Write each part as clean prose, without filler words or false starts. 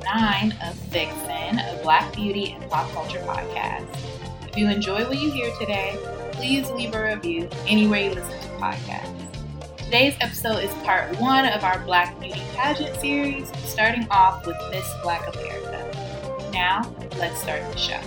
9 of Vixen, a Black beauty and pop culture podcast. If you enjoy what you hear today, please leave a review anywhere you listen to podcasts. Today's episode is part 1 of our Black beauty pageant series, starting off with Miss Black America. Now, let's start the show.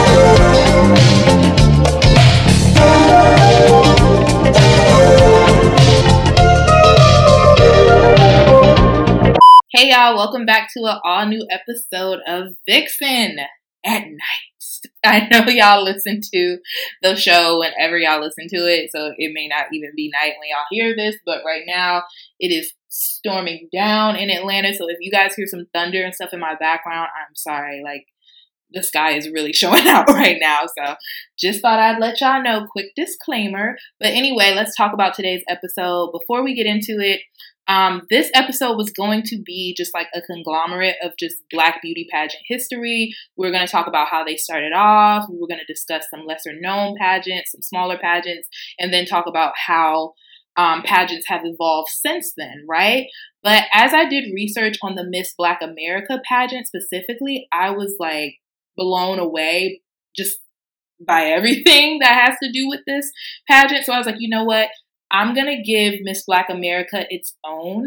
Hey y'all, welcome back to an all new episode of Vixen at Night. I know y'all listen to the show whenever y'all listen to it, so it may not even be night when y'all hear this, but right now it is storming down in Atlanta, so if you guys hear some thunder and stuff in my background, I'm sorry, the sky is really showing out right now, so just thought I'd let y'all know, quick disclaimer. But anyway, let's talk about today's episode. Before we get into it, this episode was going to be just like a conglomerate of just Black beauty pageant history. We're going to talk about how they started off. We were going to discuss some lesser known pageants, some smaller pageants, and then talk about how pageants have evolved since then, right? But as I did research on the Miss Black America pageant specifically, I was like blown away just by everything that has to do with this pageant. So I was like, you know what? I'm going to give Miss Black America its own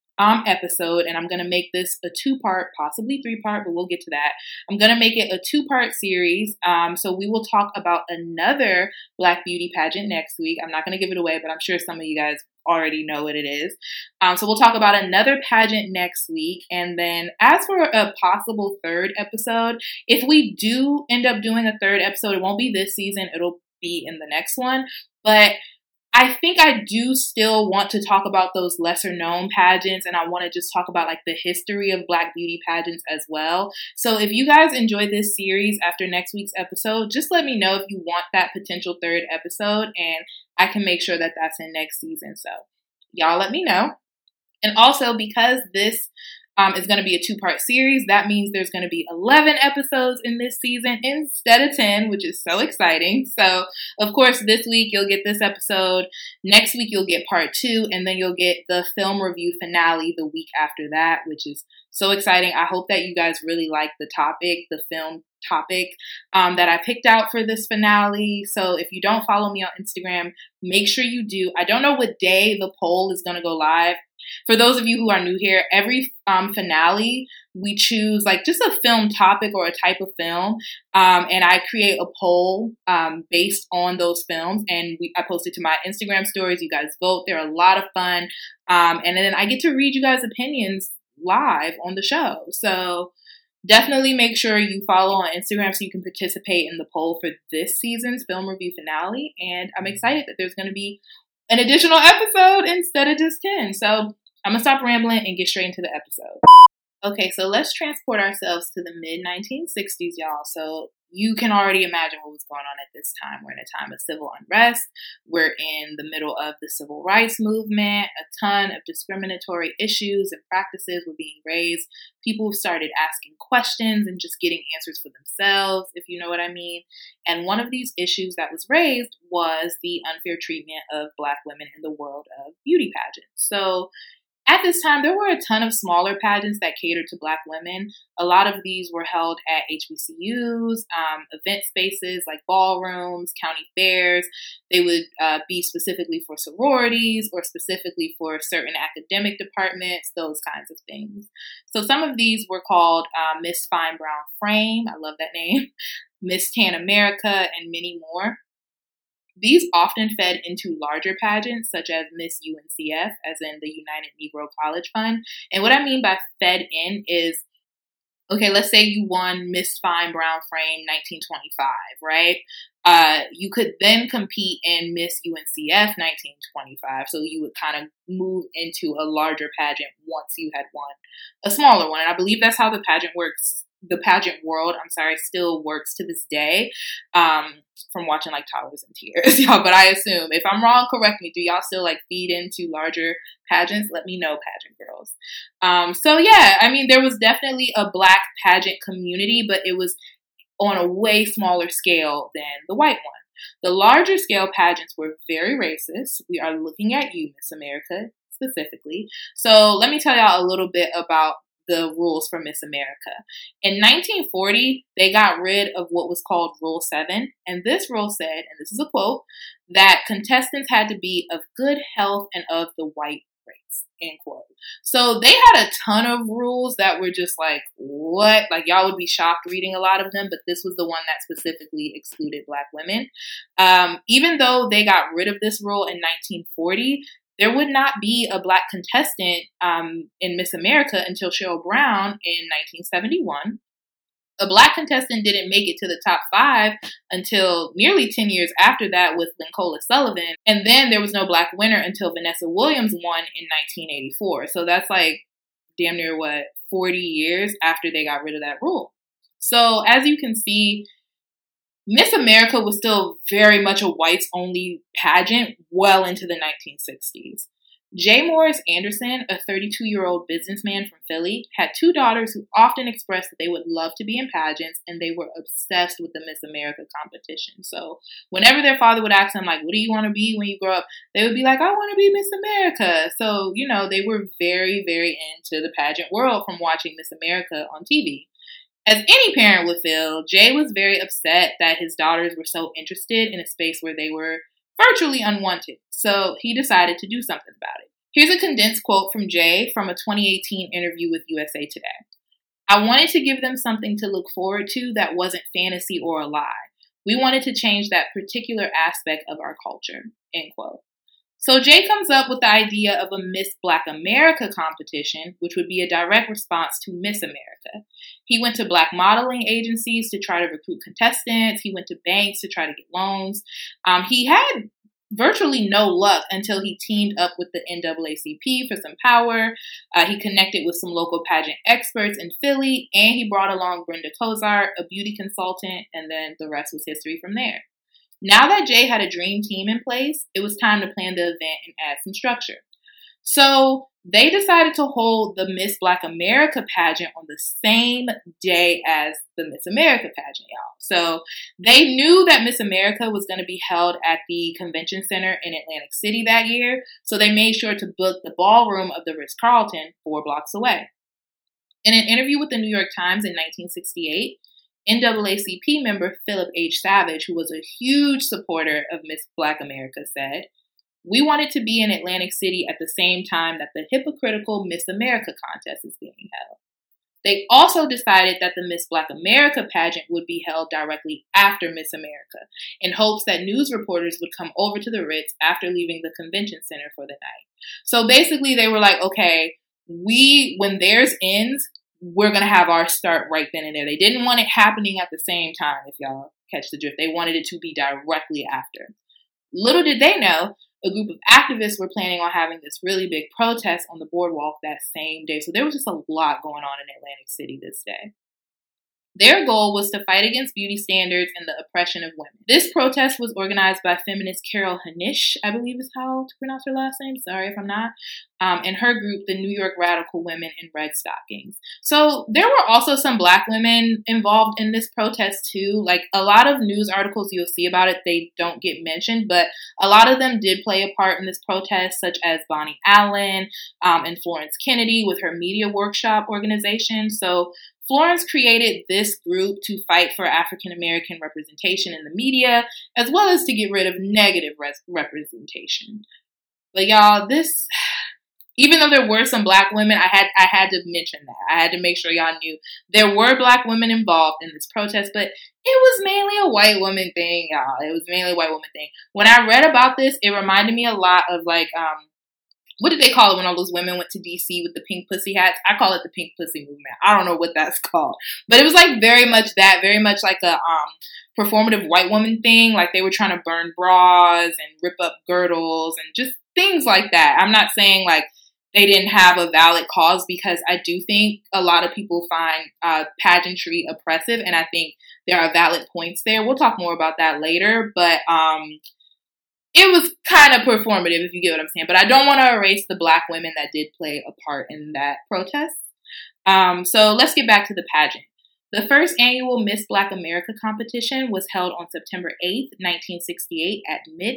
episode, and I'm going to make this a 2-part, possibly 3-part, but we'll get to that. I'm going to make it a 2-part series. So we will talk about another Black beauty pageant next week. I'm not going to give it away, but I'm sure some of you guys already know what it is. So we'll talk about another pageant next week. And then as for a possible 3rd episode, if we do end up doing a 3rd episode, it won't be this season. It'll be in the next one. But I think I do still want to talk about those lesser known pageants, and I want to just talk about like the history of Black beauty pageants as well. So if you guys enjoy this series after next week's episode, just let me know if you want that potential 3rd episode, and I can make sure that that's in next season. So y'all let me know. And also, because this is going to be a 2-part series, that means there's going to be 11 episodes in this season instead of 10, which is so exciting. So, of course, this week you'll get this episode. Next week you'll get part 2, and then you'll get the film review finale the week after that, which is so exciting. I hope that you guys really like the topic, the film topic that I picked out for this finale. So if you don't follow me on Instagram, make sure you do. I don't know what day the poll is going to go live. For those of you who are new here, every finale, we choose like just a film topic or a type of film, and I create a poll based on those films, and I post it to my Instagram stories. You guys vote. They're a lot of fun, and then I get to read you guys' opinions live on the show. So definitely make sure you follow on Instagram so you can participate in the poll for this season's film review finale, and I'm excited that there's going to be an additional episode instead of just 10. So I'm going to stop rambling and get straight into the episode. Okay, so let's transport ourselves to the mid-1960s, y'all. So you can already imagine what was going on at this time. We're in a time of civil unrest. We're in the middle of the civil rights movement. A ton of discriminatory issues and practices were being raised. People started asking questions and just getting answers for themselves, if you know what I mean. And one of these issues that was raised was the unfair treatment of Black women in the world of beauty pageants. So at this time, there were a ton of smaller pageants that catered to Black women. A lot of these were held at HBCUs, event spaces like ballrooms, county fairs. They would be specifically for sororities or specifically for certain academic departments, those kinds of things. So some of these were called Miss Fine Brown Frame. I love that name. Miss Tan America, and many more. These often fed into larger pageants such as Miss UNCF, as in the United Negro College Fund. And what I mean by fed in is, okay, let's say you won Miss Fine Brown Frame 1925, right? You could then compete in Miss UNCF 1925. So you would kind of move into a larger pageant once you had won a smaller one. And I believe that's how the pageant works. The pageant world, still works to this day, from watching like Toddlers in Tears, y'all. But I assume, if I'm wrong, correct me. Do y'all still like feed into larger pageants? Let me know, pageant girls. So yeah, I mean, there was definitely a Black pageant community, but it was on a way smaller scale than the white one. The larger scale pageants were very racist. We are looking at you, Miss America, specifically. So let me tell y'all a little bit about the rules for Miss America. In 1940, they got rid of what was called Rule 7. And this rule said, and this is a quote, that contestants had to be of good health and of the white race, end quote. So they had a ton of rules that were just like, what? Like, y'all would be shocked reading a lot of them, but this was the one that specifically excluded Black women. Even though they got rid of this rule in 1940, there would not be a Black contestant in Miss America until Cheryl Brown in 1971. A Black contestant didn't make it to the top 5 until nearly 10 years after that with Lincola Sullivan. And then there was no Black winner until Vanessa Williams won in 1984. So that's like damn near 40 years after they got rid of that rule. So as you can see, Miss America was still very much a whites-only pageant well into the 1960s. J. Morris Anderson, a 32-year-old businessman from Philly, had 2 daughters who often expressed that they would love to be in pageants, and they were obsessed with the Miss America competition. So whenever their father would ask them, like, what do you want to be when you grow up? They would be like, I want to be Miss America. So, you know, they were very, very into the pageant world from watching Miss America on TV. As any parent would feel, Jay was very upset that his daughters were so interested in a space where they were virtually unwanted. So he decided to do something about it. Here's a condensed quote from Jay from a 2018 interview with USA Today. I wanted to give them something to look forward to that wasn't fantasy or a lie. We wanted to change that particular aspect of our culture, end quote. So Jay comes up with the idea of a Miss Black America competition, which would be a direct response to Miss America. He went to Black modeling agencies to try to recruit contestants. He went to banks to try to get loans. He had virtually no luck until he teamed up with the NAACP for some power. He connected with some local pageant experts in Philly, and he brought along Brenda Cozart, a beauty consultant, and then the rest was history from there. Now that Jay had a dream team in place, it was time to plan the event and add some structure. So they decided to hold the Miss Black America pageant on the same day as the Miss America pageant, y'all. So they knew that Miss America was going to be held at the Convention Center in Atlantic City that year, so they made sure to book the ballroom of the Ritz-Carlton 4 blocks away. In an interview with the New York Times in 1968, NAACP member Philip H. Savage, who was a huge supporter of Miss Black America, said, "We wanted to be in Atlantic City at the same time that the hypocritical Miss America contest is being held." They also decided that the Miss Black America pageant would be held directly after Miss America, in hopes that news reporters would come over to the Ritz after leaving the convention center for the night. So basically they were like, okay, when theirs ends, we're going to have our start right then and there. They didn't want it happening at the same time, if y'all catch the drift. They wanted it to be directly after. Little did they know, a group of activists were planning on having this really big protest on the boardwalk that same day. So there was just a lot going on in Atlantic City this day. Their goal was to fight against beauty standards and the oppression of women. This protest was organized by feminist Carol Hanish, I believe is how to pronounce her last name. Sorry if I'm not. And her group, the New York Radical Women in Red Stockings. So there were also some Black women involved in this protest too. Like a lot of news articles you'll see about it, they don't get mentioned, but a lot of them did play a part in this protest, such as Bonnie Allen and Florence Kennedy with her Media Workshop organization. So Florence created this group to fight for African American representation in the media, as well as to get rid of negative representation. But y'all, even though there were some Black women, I had to mention that. I had to make sure y'all knew there were Black women involved in this protest, but it was mainly a white woman thing, y'all. It was mainly a white woman thing. When I read about this, it reminded me a lot of like, what did they call it when all those women went to DC with the pink pussy hats? I call it the pink pussy movement. I don't know what that's called. But it was like very much like a performative white woman thing. Like they were trying to burn bras and rip up girdles and just things like that. I'm not saying like they didn't have a valid cause, because I do think a lot of people find pageantry oppressive, and I think there are valid points there. We'll talk more about that later, but it was kind of performative, if you get what I'm saying. But I don't want to erase the Black women that did play a part in that protest. So let's get back to the pageant. The first annual Miss Black America competition was held on September 8th, 1968 at midnight.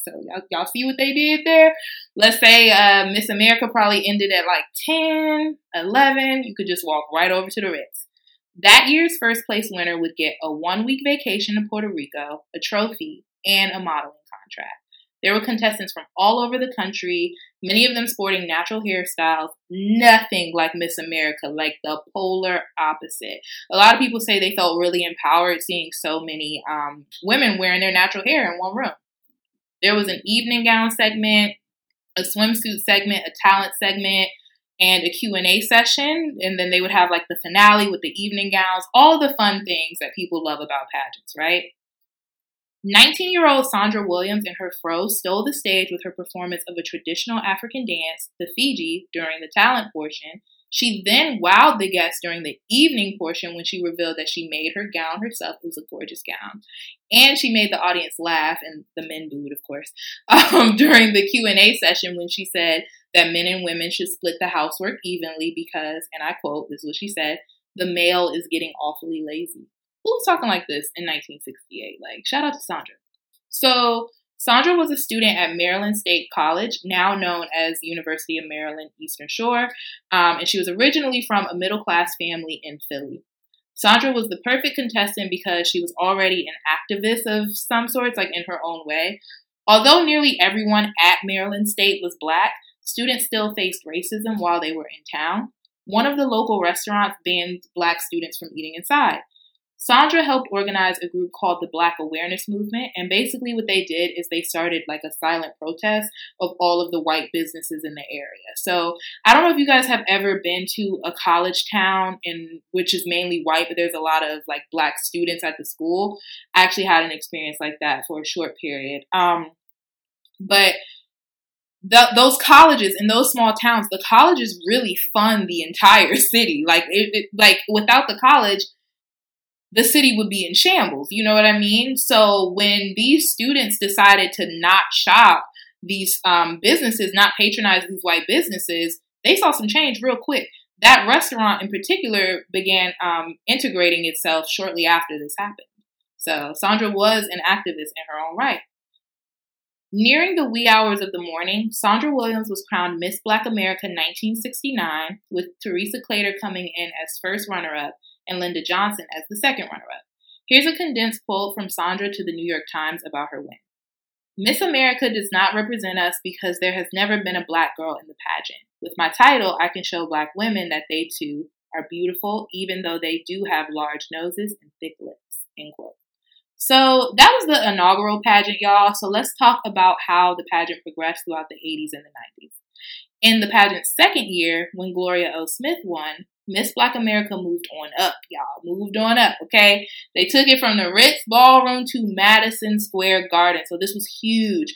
So y'all see what they did there? Let's say Miss America probably ended at like 10, 11. You could just walk right over to the Ritz. That year's first place winner would get a 1-week vacation to Puerto Rico, a trophy, and a modeling contract. There were contestants from all over the country, many of them sporting natural hairstyles, nothing like Miss America, like the polar opposite. A lot of people say they felt really empowered seeing so many women wearing their natural hair in one room. There was an evening gown segment, a swimsuit segment, a talent segment, and a Q&A session. And then they would have like the finale with the evening gowns, all the fun things that people love about pageants, right? 19-year-old Sandra Williams and her fro stole the stage with her performance of a traditional African dance, the Fiji, during the talent portion. She then wowed the guests during the evening portion when she revealed that she made her gown herself. It was a gorgeous gown. And she made the audience laugh, and the men booed, of course, during the Q&A session when she said that men and women should split the housework evenly because, and I quote, this is what she said, the male is getting awfully lazy. Who was talking like this in 1968? Like, shout out to Sandra. So, Sandra was a student at Maryland State College, now known as the University of Maryland Eastern Shore, and she was originally from a middle-class family in Philly. Sandra was the perfect contestant because she was already an activist of some sorts, like in her own way. Although nearly everyone at Maryland State was Black, students still faced racism while they were in town. One of the local restaurants banned Black students from eating inside. Sandra helped organize a group called the Black Awareness Movement, and basically what they did is they started like a silent protest of all of the white businesses in the area. So I don't know if you guys have ever been to a college town which is mainly white, but there's a lot of like Black students at the school. I actually had an experience like that for a short period. But those colleges in those small towns, the colleges really fund the entire city. Like like without the college, the city would be in shambles. You know what I mean? So when these students decided to not shop these businesses, not patronize these white businesses, they saw some change real quick. That restaurant in particular began integrating itself shortly after this happened. So Sandra was an activist in her own right. Nearing the wee hours of the morning, Sandra Williams was crowned Miss Black America 1969, with Teresa Clater coming in as first runner-up and Linda Johnson as the second runner-up. Here's a condensed quote from Sandra to the New York Times about her win. Miss America does not represent us because there has never been a Black girl in the pageant. With my title, I can show Black women that they too are beautiful, even though they do have large noses and thick lips, end quote. So that was the inaugural pageant, y'all. So let's talk about how the pageant progressed throughout the 80s and the 90s. In the pageant's second year, when Gloria O. Smith won, Miss Black America moved on up, y'all. Moved on up, okay? They took it from the Ritz Ballroom to Madison Square Garden. So this was huge.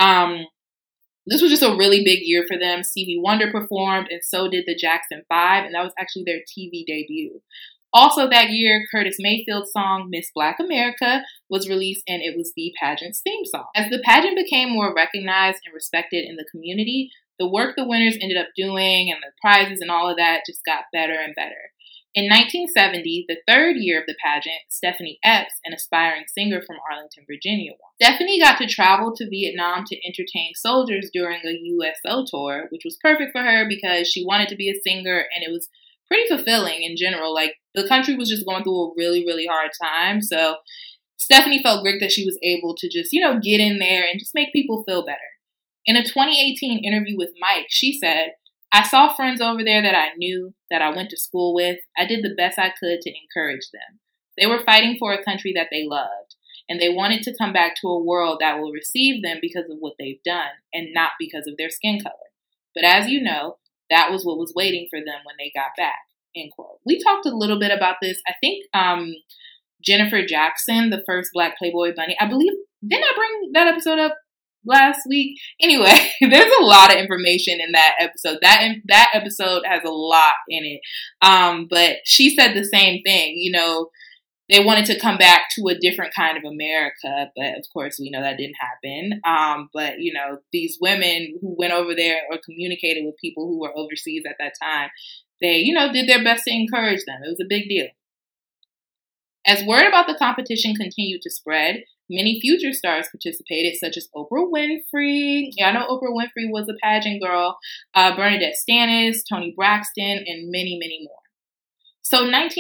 This was just a really big year for them. Stevie Wonder performed, and so did the Jackson 5, and that was actually their TV debut. Also that year, Curtis Mayfield's song, Miss Black America, was released, and it was the pageant's theme song. As the pageant became more recognized and respected in the community, the work the winners ended up doing and the prizes and all of that just got better and better. In 1970, the third year of the pageant, Stephanie Epps, an aspiring singer from Arlington, Virginia, won. Stephanie got to travel to Vietnam to entertain soldiers during a USO tour, which was perfect for her because she wanted to be a singer, and it was pretty fulfilling in general. Like, the country was just going through a really, really hard time. So Stephanie felt great that she was able to just, get in there and just make people feel better. In a 2018 interview with Mike, she said, I saw friends over there that I knew, that I went to school with. I did the best I could to encourage them. They were fighting for a country that they loved, and they wanted to come back to a world that will receive them because of what they've done and not because of their skin color. But as you know, that was what was waiting for them when they got back, end quote. We talked a little bit about this. I think Jennifer Jackson, the first Black Playboy bunny, I believe, didn't I bring that episode up last week? Anyway, there's a lot of information in that episode. That episode has a lot in it. But she said the same thing. They wanted to come back to a different kind of America, but of course we know that didn't happen. But these women who went over there or communicated with people who were overseas at that time, they, did their best to encourage them. It was a big deal. As word about the competition continued to spread, Many future stars participated, such as Oprah Winfrey. Yeah, I know Oprah Winfrey was a pageant girl. Bernadette Stanis, Toni Braxton, and many, many more. So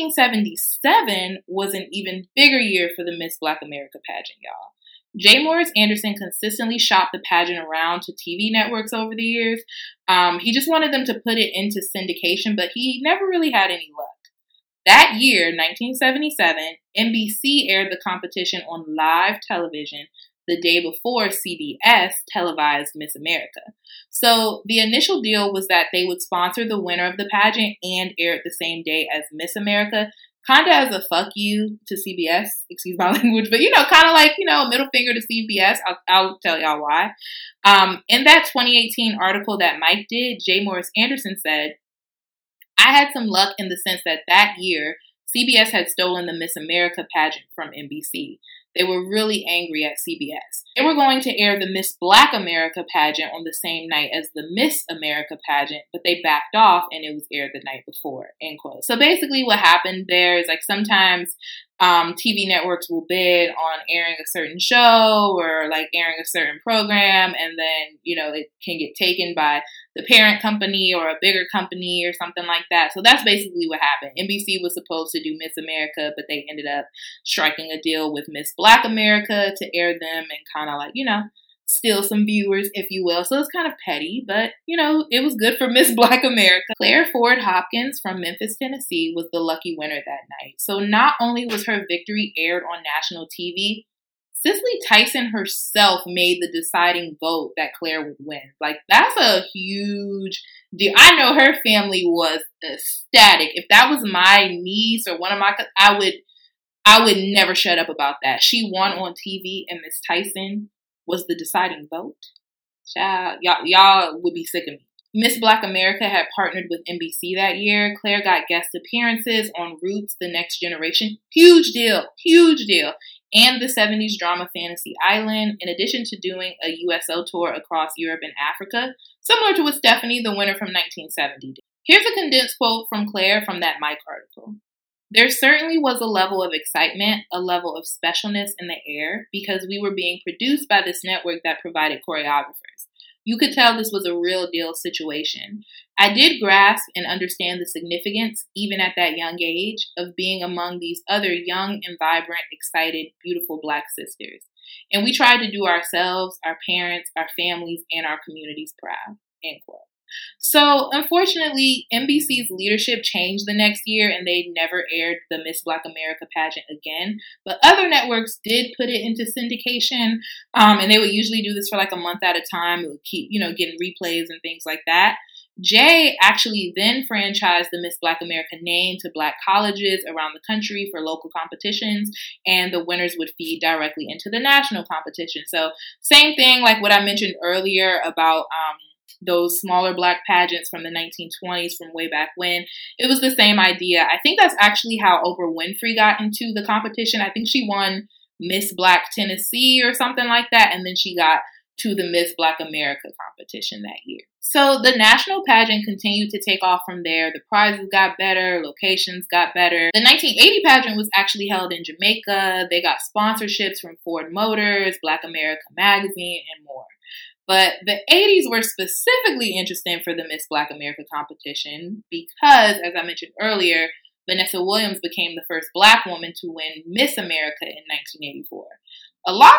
1977 was an even bigger year for the Miss Black America pageant, y'all. J. Morris Anderson consistently shopped the pageant around to TV networks over the years. He just wanted them to put it into syndication, but he never really had any luck. That year, 1977, NBC aired the competition on live television the day before CBS televised Miss America. So the initial deal was that they would sponsor the winner of the pageant and air it the same day as Miss America, kind of as a fuck you to CBS, excuse my language, but kind of like, middle finger to CBS. I'll tell y'all why. In that 2018 article that Mike did, J. Morris Anderson said, I had some luck in the sense that year, CBS had stolen the Miss America pageant from NBC. They were really angry at CBS. They were going to air the Miss Black America pageant on the same night as the Miss America pageant, but they backed off and it was aired the night before, end quote. So basically what happened there is sometimes TV networks will bid on airing a certain show or airing a certain program, and then, it can get taken by the parent company or a bigger company or something like that. So that's basically what happened. NBC was supposed to do Miss America, but they ended up striking a deal with Miss Black America to air them and kind of steal some viewers, if you will. So it's kind of petty, but, it was good for Miss Black America. Claire Ford Hopkins from Memphis, Tennessee was the lucky winner that night. So not only was her victory aired on national TV, Cicely Tyson herself made the deciding vote that Claire would win. That's a huge deal. I know her family was ecstatic. If that was my niece or one of my, I would never shut up about that. She won on TV, and Miss Tyson was the deciding vote. Child, y'all would be sick of me. Miss Black America had partnered with NBC that year. Claire got guest appearances on Roots, The Next Generation. Huge deal. And the 70s drama Fantasy Island, in addition to doing a USO tour across Europe and Africa, similar to what Stephanie, the winner from 1970, did. Here's a condensed quote from Claire from that Mike article. There certainly was a level of excitement, a level of specialness in the air, because we were being produced by this network that provided choreographers. You could tell this was a real deal situation. I did grasp and understand the significance, even at that young age, of being among these other young and vibrant, excited, beautiful Black sisters. And we tried to do ourselves, our parents, our families, and our communities proud, end quote. So, unfortunately, NBC's leadership changed the next year and they never aired the Miss Black America pageant again. But other networks did put it into syndication, and they would usually do this for a month at a time. It would keep, getting replays and things like that. Jay actually then franchised the Miss Black America name to Black colleges around the country for local competitions, and the winners would feed directly into the national competition. So, same thing like what I mentioned earlier about those smaller Black pageants from the 1920s, from way back when. It was the same idea. I think that's actually how Oprah Winfrey got into the competition. I think she won Miss Black Tennessee or something like that, and then she got to the Miss Black America competition that year. So the national pageant continued to take off from there. The prizes got better, locations got better. The 1980 pageant was actually held in Jamaica. They got sponsorships from Ford Motors, Black America Magazine, and more. But the 80s were specifically interesting for the Miss Black America competition because, as I mentioned earlier, Vanessa Williams became the first Black woman to win Miss America in 1984. A lot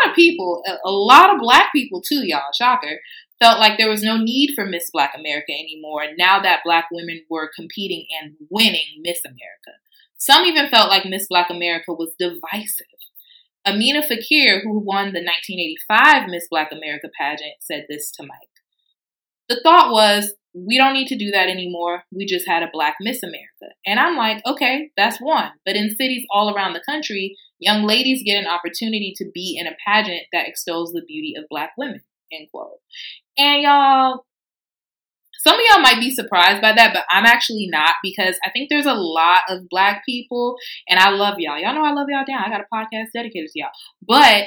of Black people too, y'all, shocker, felt like there was no need for Miss Black America anymore now that Black women were competing and winning Miss America. Some even felt like Miss Black America was divisive. Amina Fakir, who won the 1985 Miss Black America pageant, said this to Mike. The thought was, we don't need to do that anymore. We just had a Black Miss America. And I'm like, okay, that's one. But in cities all around the country, young ladies get an opportunity to be in a pageant that extols the beauty of Black women, end quote. And y'all, some of y'all might be surprised by that, but I'm actually not, because I think there's a lot of Black people, and I love y'all. Y'all know I love y'all down. I got a podcast dedicated to y'all. But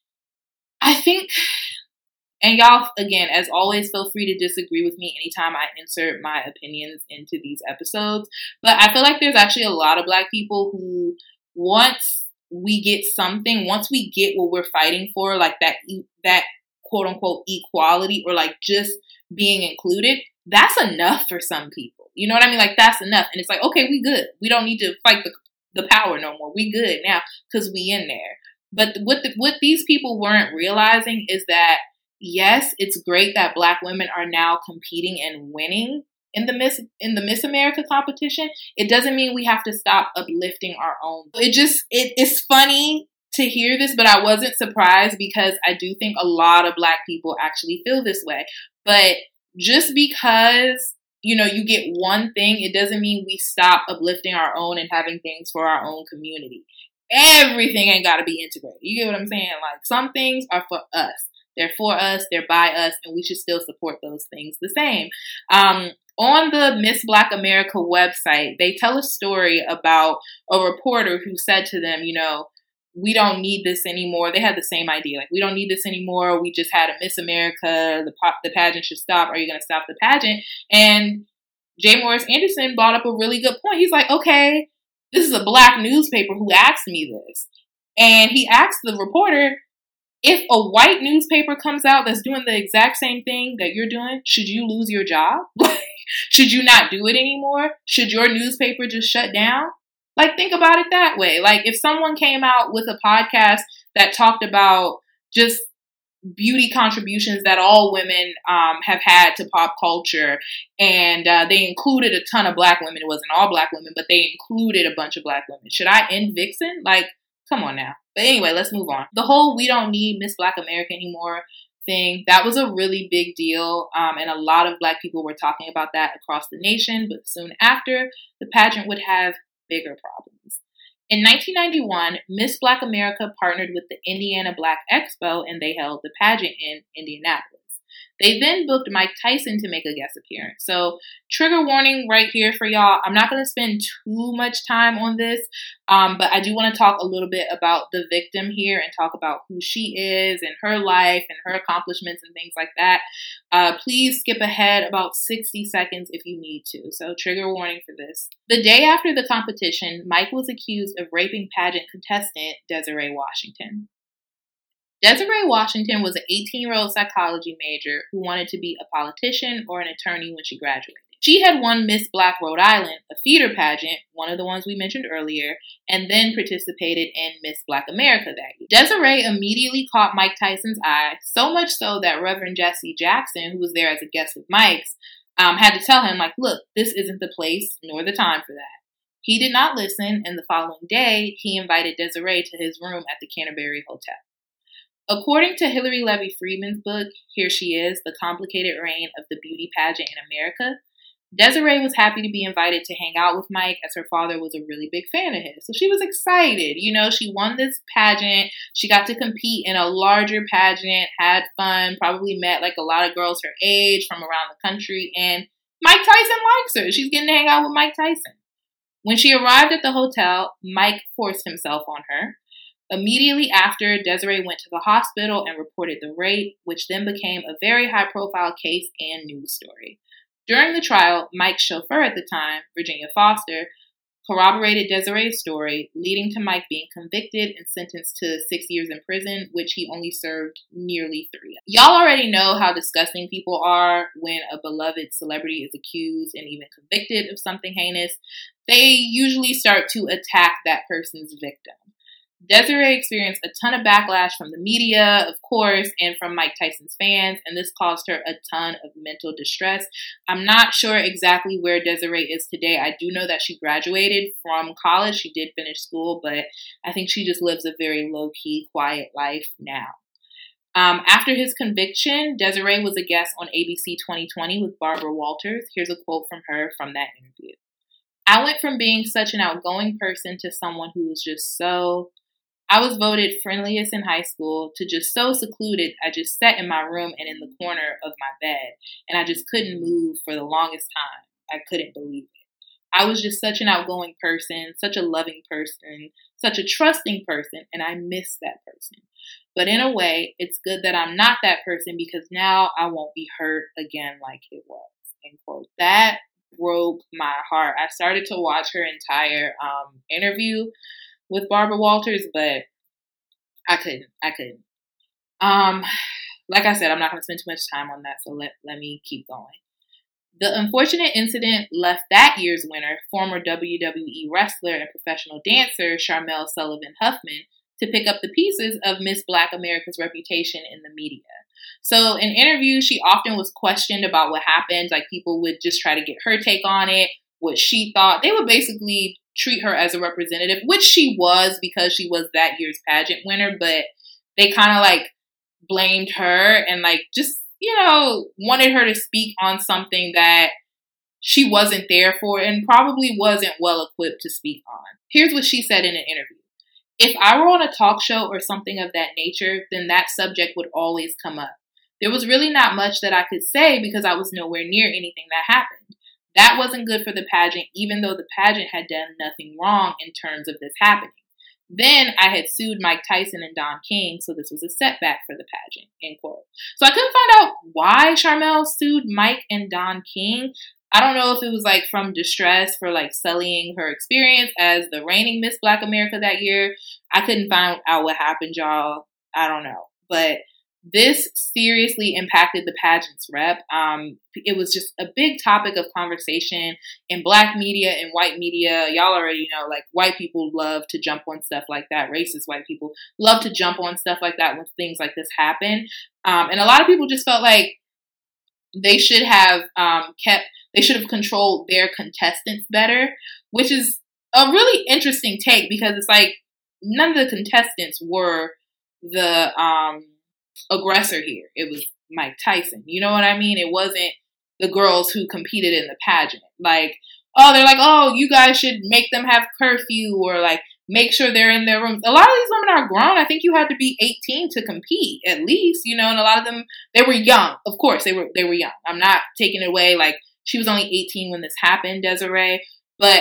I think, and y'all, again, as always, feel free to disagree with me anytime I insert my opinions into these episodes. But I feel like there's actually a lot of Black people who once we get something, once we get what we're fighting for, like that quote unquote equality, or like just being included, that's enough for some people. You know what I mean? Like, that's enough. And it's like, okay, we good. We don't need to fight the power no more. We good now because we in there. But what these people weren't realizing is that, yes, it's great that Black women are now competing and winning in the Miss America competition. It doesn't mean we have to stop uplifting our own. It's funny to hear this, but I wasn't surprised, because I do think a lot of Black people actually feel this way. But just because, you know, you get one thing, it doesn't mean we stop uplifting our own and having things for our own community. Everything ain't got to be integrated. You get what I'm saying? Like, some things are for us. They're for us, they're by us, and we should still support those things the same. On the Miss Black America website, they tell a story about a reporter who said to them, you know, we don't need this anymore. They had the same idea. Like, we don't need this anymore. We just had a Miss America. The pageant should stop. Are you going to stop the pageant? And J. Morris Anderson brought up a really good point. He's like, okay, this is a Black newspaper who asked me this. And he asked the reporter, if a white newspaper comes out that's doing the exact same thing that you're doing, should you lose your job? Should you not do it anymore? Should your newspaper just shut down? Like, think about it that way. Like, if someone came out with a podcast that talked about just beauty contributions that all women have had to pop culture, and they included a ton of Black women. It wasn't all Black women, but they included a bunch of Black women. Should I end Vixen? Like, come on now. But anyway, let's move on. The whole we don't need Miss Black America anymore thing, that was a really big deal. And a lot of Black people were talking about that across the nation. But soon after, the pageant would have bigger problems. In 1991, Miss Black America partnered with the Indiana Black Expo, and they held the pageant in Indianapolis. They then booked Mike Tyson to make a guest appearance. So, trigger warning right here for y'all. I'm not going to spend too much time on this, but I do want to talk a little bit about the victim here and talk about who she is and her life and her accomplishments and things like that. Please skip ahead about 60 seconds if you need to. So, trigger warning for this. The day after the competition, Mike was accused of raping pageant contestant Desiree Washington. Desiree Washington was an 18-year-old psychology major who wanted to be a politician or an attorney when she graduated. She had won Miss Black Rhode Island, a theater pageant, one of the ones we mentioned earlier, and then participated in Miss Black America that year. Desiree immediately caught Mike Tyson's eye, so much so that Reverend Jesse Jackson, who was there as a guest with Mike's, had to tell him, like, look, this isn't the place nor the time for that. He did not listen, and the following day, he invited Desiree to his room at the Canterbury Hotel. According to Hillary Levy Friedman's book, Here She Is, The Complicated Reign of the Beauty Pageant in America, Desiree was happy to be invited to hang out with Mike, as her father was a really big fan of his. So she was excited. You know, she won this pageant. She got to compete in a larger pageant, had fun, probably met like a lot of girls her age from around the country. And Mike Tyson likes her. She's getting to hang out with Mike Tyson. When she arrived at the hotel, Mike forced himself on her. Immediately after, Desiree went to the hospital and reported the rape, which then became a very high-profile case and news story. During the trial, Mike's chauffeur at the time, Virginia Foster, corroborated Desiree's story, leading to Mike being convicted and sentenced to 6 years in prison, which he only served nearly 3. Y'all already know how disgusting people are when a beloved celebrity is accused and even convicted of something heinous. They usually start to attack that person's victim. Desiree experienced a ton of backlash from the media, of course, and from Mike Tyson's fans, and this caused her a ton of mental distress. I'm not sure exactly where Desiree is today. I do know that she graduated from college. She did finish school, but I think she just lives a very low-key, quiet life now. After his conviction, Desiree was a guest on ABC 2020 with Barbara Walters. Here's a quote from her from that interview. I went from being such an outgoing person to someone who was just I was voted friendliest in high school to just so secluded. I just sat in my room and in the corner of my bed, and I just couldn't move for the longest time. I couldn't believe it. I was just such an outgoing person, such a loving person, such a trusting person, and I miss that person. But in a way, it's good that I'm not that person because now I won't be hurt again like it was. End quote. That broke my heart. I started to watch her entire interview. with Barbara Walters, but I couldn't. Like I said, I'm not going to spend too much time on that, so let me keep going. The unfortunate incident left that year's winner, former WWE wrestler and professional dancer Sharmell Sullivan Huffman, to pick up the pieces of Miss Black America's reputation in the media. So in interviews, she often was questioned about what happened. Like, people would just try to get her take on it, what she thought. They would basically treat her as a representative, which she was because she was that year's pageant winner, but they kind of like blamed her and like just, wanted her to speak on something that she wasn't there for and probably wasn't well equipped to speak on. Here's what she said in an interview. If I were on a talk show or something of that nature, then that subject would always come up. There was really not much that I could say because I was nowhere near anything that happened. That wasn't good for the pageant, even though the pageant had done nothing wrong in terms of this happening. Then I had sued Mike Tyson and Don King, so this was a setback for the pageant, end quote. So I couldn't find out why Sharmell sued Mike and Don King. I don't know if it was like from distress for like sullying her experience as the reigning Miss Black America that year. I couldn't find out what happened, y'all. I don't know. But this seriously impacted the pageant's rep. It was just a big topic of conversation in Black media and white media. Y'all already know, like, white people love to jump on stuff like that. Racist white people love to jump on stuff like that when things like this happen. And a lot of people just felt like they should have they should have controlled their contestants better, which is a really interesting take because it's like none of the contestants were the aggressor here. It was Mike Tyson. You know what I mean? It wasn't the girls who competed in the pageant. Like, they're like, you guys should make them have curfew or like make sure they're in their rooms. A lot of these women are grown. I think you had to be 18 to compete at least, and a lot of them, they were young. Of course, they were young. I'm not taking it away. Like, she was only 18 when this happened, Desiree. But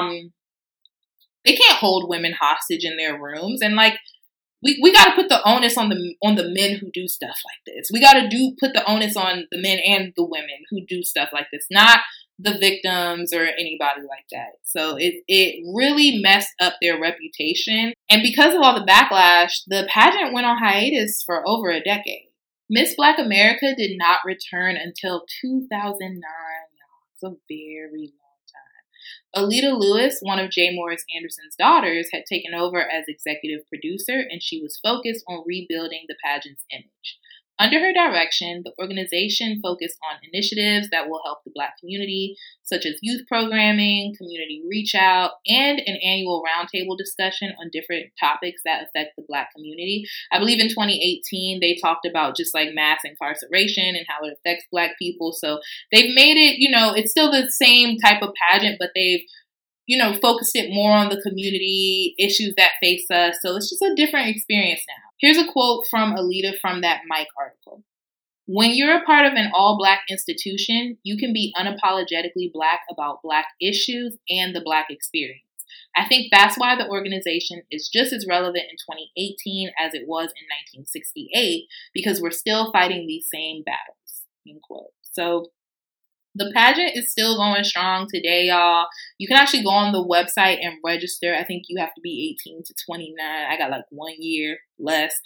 they can't hold women hostage in their rooms. And like, we got to put the onus on the men who do stuff like this. We got to put the onus on the men and the women who do stuff like this, not the victims or anybody like that. So it really messed up their reputation. And because of all the backlash, the pageant went on hiatus for over a decade. Miss Black America did not return until 2009. It's a very long time. Alita Lewis, one of J. Morris Anderson's daughters, had taken over as executive producer, and she was focused on rebuilding the pageant's image. Under her direction, the organization focused on initiatives that will help the Black community, such as youth programming, community reach out, and an annual roundtable discussion on different topics that affect the Black community. I believe in 2018, they talked about just like mass incarceration and how it affects Black people. So they've made it, it's still the same type of pageant, but they've focused it more on the community issues that face us. So it's just a different experience now. Here's a quote from Alita from that Mike article. When you're a part of an all-Black institution, you can be unapologetically Black about Black issues and the Black experience. I think that's why the organization is just as relevant in 2018 as it was in 1968, because we're still fighting these same battles, end quote. So the pageant is still going strong today, y'all. You can actually go on the website and register. I think you have to be 18 to 29. I got like 1 year less.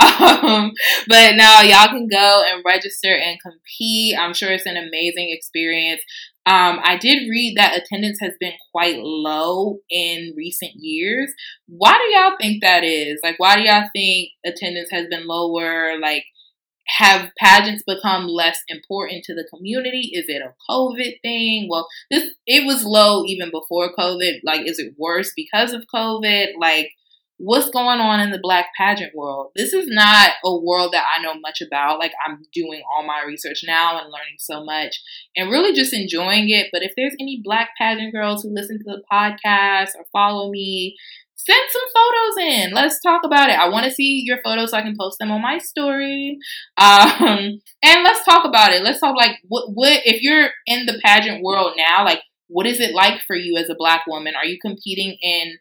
But now y'all can go and register and compete. I'm sure it's an amazing experience. I did read that attendance has been quite low in recent years. Why do y'all think that is? Like, why do y'all think attendance has been lower? Like, have pageants become less important to the community? Is it a COVID thing? Well, it was low even before COVID. Like, is it worse because of COVID? Like, what's going on in the Black pageant world? This is not a world that I know much about. Like, I'm doing all my research now and learning so much and really just enjoying it. But if there's any Black pageant girls who listen to the podcast or follow me, send some photos in. Let's talk about it. I want to see your photos so I can post them on my story. And let's talk about it. Let's talk like what if you're in the pageant world now, like what is it like for you as a Black woman? Are you competing in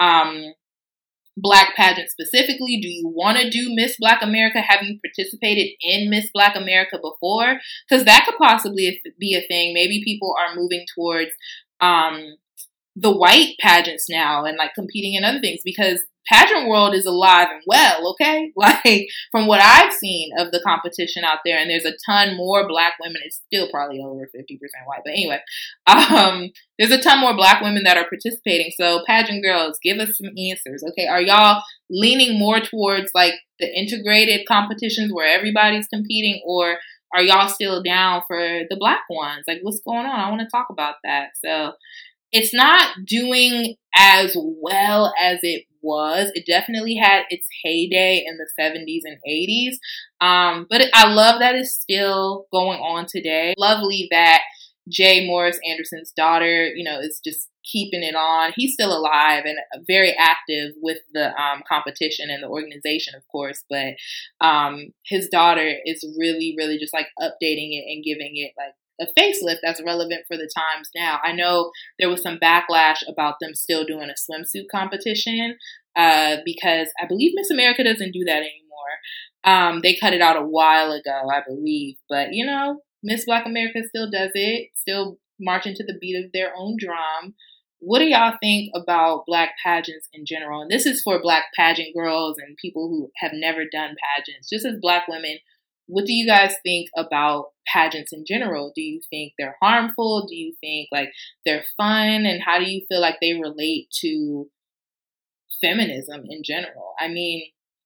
Black pageants specifically? Do you want to do Miss Black America? Have you participated in Miss Black America before? Because that could possibly be a thing. Maybe people are moving towards the white pageants now and like competing in other things, because pageant world is alive and well, okay? Like from what I've seen of the competition out there, and there's a ton more Black women. It's still probably over 50% white, but anyway, there's a ton more Black women that are participating. So pageant girls, give us some answers, okay? Are y'all leaning more towards like the integrated competitions where everybody's competing, or are y'all still down for the Black ones? Like, what's going on? I want to talk about that. So it's not doing as well as it was. It definitely had its heyday in the 70s and 80s. But I love that it's still going on today. Lovely that Jay Morris Anderson's daughter, is just keeping it on. He's still alive and very active with the competition and the organization, of course. But his daughter is really, really just like updating it and giving it like a facelift that's relevant for the times now. I know there was some backlash about them still doing a swimsuit competition because I believe Miss America doesn't do that anymore. They cut it out a while ago, I believe. But, Miss Black America still does it, still marching to the beat of their own drum. What do y'all think about Black pageants in general? And this is for Black pageant girls and people who have never done pageants. Just as Black women, what do you guys think about pageants in general? Do you think they're harmful? Do you think like they're fun? And how do you feel like they relate to feminism in general? I mean,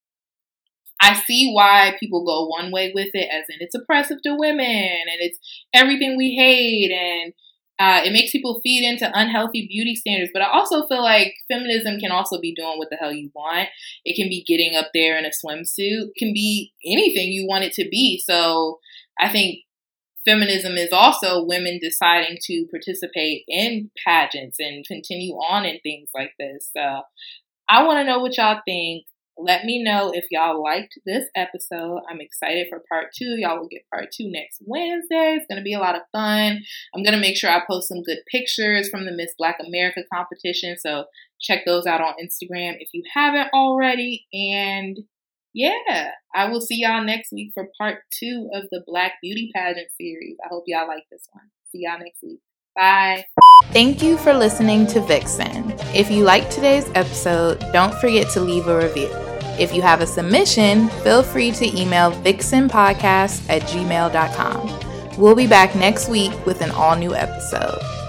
I see why people go one way with it, as in it's oppressive to women and it's everything we hate, and it makes people feed into unhealthy beauty standards. But I also feel like feminism can also be doing what the hell you want. It can be getting up there in a swimsuit. It can be anything you want it to be. So I think feminism is also women deciding to participate in pageants and continue on in things like this. So I want to know what y'all think. Let me know if y'all liked this episode. I'm excited for part 2. Y'all will get part 2 next Wednesday. It's going to be a lot of fun. I'm going to make sure I post some good pictures from the Miss Black America competition. So check those out on Instagram if you haven't already. And yeah, I will see y'all next week for part 2 of the Black Beauty Pageant series. I hope y'all like this one. See y'all next week. Bye. Thank you for listening to Vixen. If you liked today's episode, don't forget to leave a review. If you have a submission, feel free to email vixenpodcast@gmail.com. We'll be back next week with an all-new episode.